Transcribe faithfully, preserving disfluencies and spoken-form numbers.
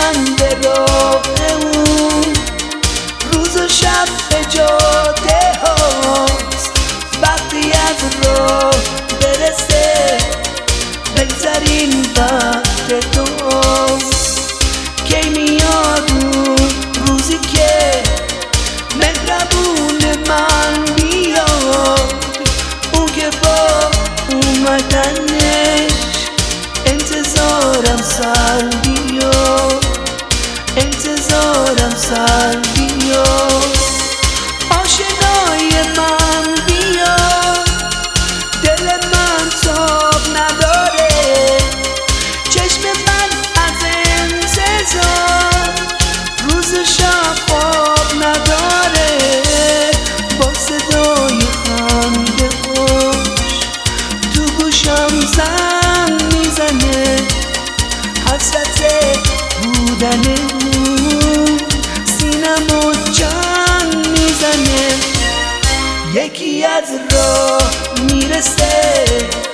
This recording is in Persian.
من به راه اون، روز و شب به جاده هاست. وقتی از راه برسه بهترین وقت توست. کی میاد اون روزی که مهربون من بیاد، اون که با اومدنش انتظارم سر بیاد، انتظارم سر بیاد. آشنای من بیاد، دل من تاب نداره، چشم من از انتظار روز و شب خواب نداره. با صدای خنده هاش تو گوشم زنگ میزنه، حسرت بودن اون سینمو جنگ میزنه. یکی از راه میرسه